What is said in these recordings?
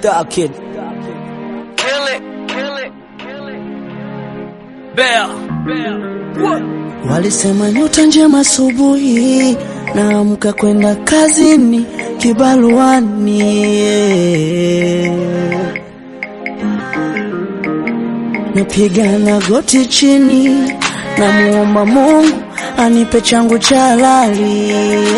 Star Kid. Kill it, kill it, kill it. Bear. What? Walisema nyota njema asubuhi, naamka kwenda kazini kibaruani. Napigana goti chini, namuomba Mungu anipe changu cha halali.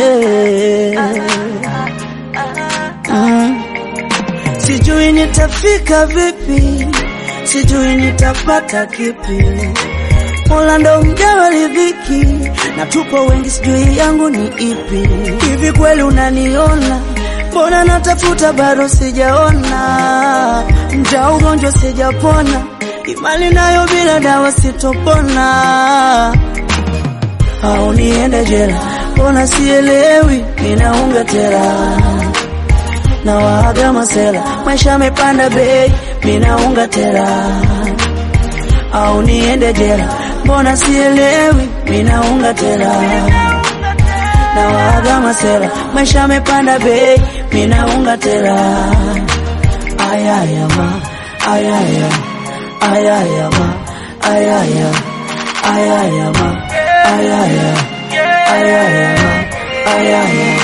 Sijui nitafika vipi, sijui nitapata kipi. Mola ndo mgawa riziki, na tupo wengi sijui yangu ni ipi. Hivi kweli unaniona? Mbona natafuta bado sijaona. Mja ugonjwa sijapona, imani nayo bila dawa sitopona. Au niende jela, mbona sielewi, ninaunga tela. Na waaga masela, maisha yamepanda bei, ninaunga tela. Au niende jela, mbona sielewi, ninaunga tela. Na waaga masela, maisha yamepanda bei, ninaunga tela. Ayayama, ayaya, ayayama, ayaya, ayayama, ayaya, ayayama, ayaya.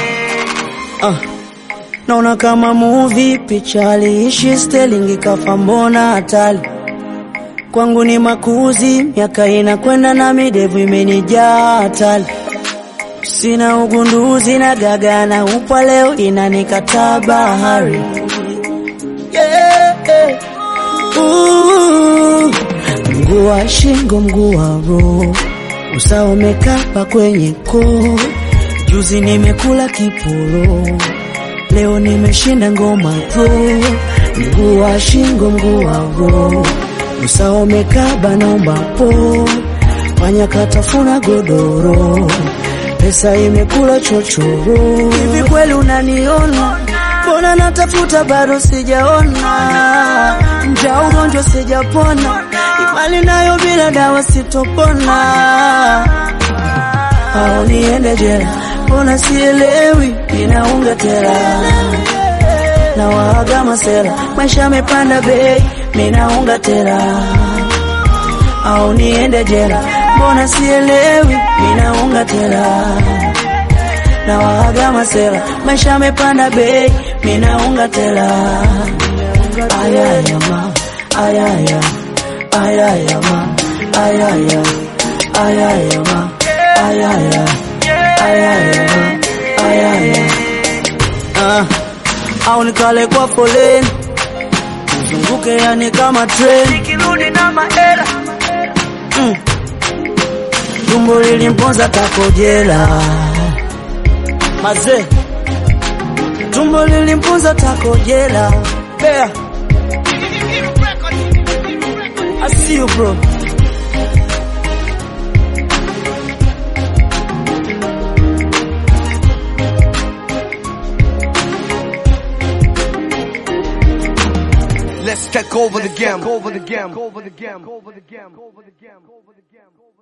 Naona kama movie, picha aliishi Sterling kafa, mbona hatari. Kwangu ni makuzi, miaka inakwenda na midevu imenijaa hatari. Sina ugunduzi na gaga na upa leo inanikataa bahari. Mguu wa shingo, mguu wa roho, usawa umekapa kwenye koo. Juzi nimekula kiporo, leo nimeshinda ngoma pro. Mguu wa shingo, mguu wa roho, usawa umekaba naomba po. Fanya katafuna godoro, pesa imekula chochoro. Hivi kweli unaniona? Mbona natafuta bado sijaona. Mja ugonjwa sijapona, imani nayo bila dawa sitopona. Au niende jela, mbona sielewi, ninaunga tela. Na waaga masela, maisha yamepanda bei, ninaunga tela. Au niende jela, mbona sielewi, ninaunga tela. Na waaga masela, maisha yamepanda bei, ninaunga tela. Ayayama, ayaya, ayayama, ayaya, ayayama, ayaya, ayayama, ayaya. Au nikale kwa foleni, nizunguke yani kama train, nikirudi na mahela. Tumbo lilimponza tako jela. Maze, tumbo lilimponza tako jela. Bear, I see you bro. Let's take over the game.